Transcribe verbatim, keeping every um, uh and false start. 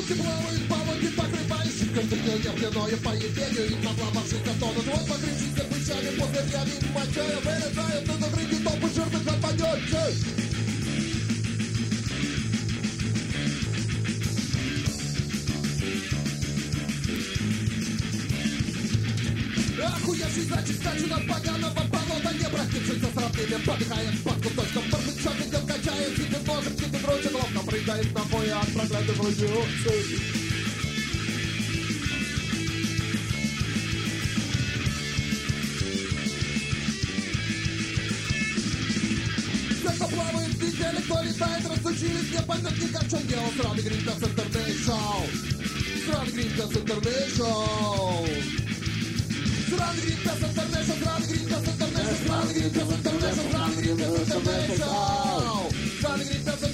Русские плавают по воде, погребающих каждый день я пьяное поедению. И наплававшись до тона твой, покрывшийся пычами после пьяни мочая, вылезают на закрытие толпы жирных отпадёнцев. Охуевший зайчик скачет от поганого болота, не простившийся с родными, подыхает под кусочком барбычок, идет качает, сидит ножик, сидит дрочит, ловко прыгает на бой от проклятых радиаций. Кто плавает в неделе, кто летает, разучились, не поймет ни о чем дело. Сраный Гринпес Интернешнл, Сраный Гринпес Интернешнл, Сраный Гринпес Интернешнл, Сраный Гринпес Интернешнл, Сраный Гринпес Интернешнл, Сраный Гринпес Интернешнл, Сраный Гринпес Интернешнл.